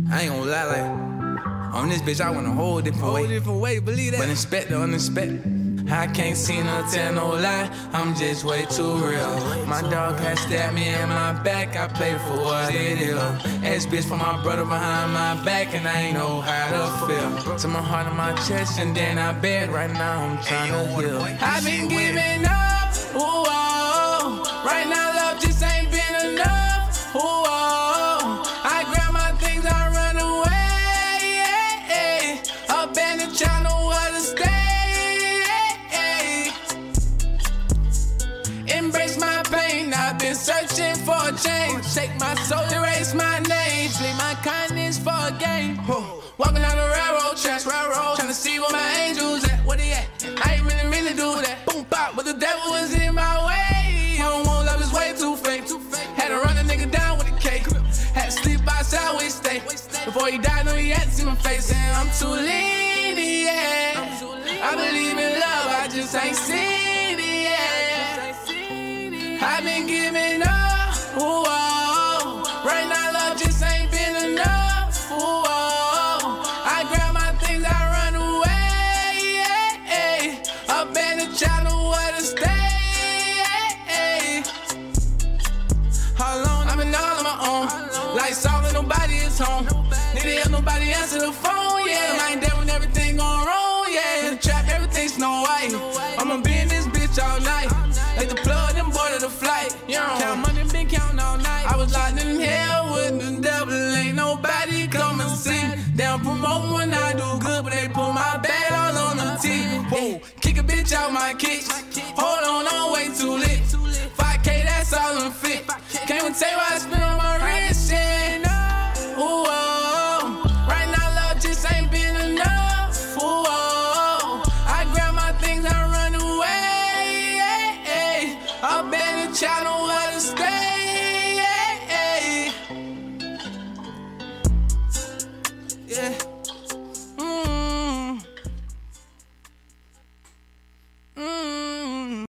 I ain't gonna lie, like, on this bitch, I went a whole different way, believe that. But inspect the unexpected. I can't see no tell no lie, I'm just way too real. My dog had stabbed me in my back, I played for what it is. Ass bitch for my brother behind my back, and I ain't know how to feel. To my heart and my chest, and then I bet right now I'm trying to heal. I've been giving up, ooh, oh. Right now love just ain't been enough, ooh, oh. I grab my things, I run away. Abandoned child, know where to stay. Embrace my pain, I've been searching for a change. Shake my soul, erase my name. Sleep my kindness for a game. Walking down the railroad tracks, trying to see where my angels at. Where they at? I ain't really mean to do that. Boom, pop, but the devil was in my way. I don't want love, is way too fake. Had to run a nigga down with a cake. Had to sleep outside where he stay. Before he died, no, he had to see my face. And I'm too lenient. I believe in love, I just ain't seen it yet. I've been giving up, ooh, oh. Right now love just ain't been enough, ooh, oh. I grab my things, I run away. Abandoned child, know where to stay. How long I've been all on my own? Lights off and nobody is home. Need to help nobody answer the phone, yeah. I ain't there when everything going wrong, yeah. In the trap, everything Snow White. I'ma be in this bitch all night. Like the plug, them boarded the flight. Count money, been counting all night. I was locked in hell with the devil. Ain't nobody come and see me. They don't promote when I do good, but they put my bad all on the TV. Whoa, kick a bitch out my kicks. Hold on, I'm way too lit. 5K, that's all I'm fit. Can't even tell you what I spend on my wrist, yeah. Ooh, oh. Right now love just ain't been enough. Ooh, oh. I grab my things, I run away. Abandoned child.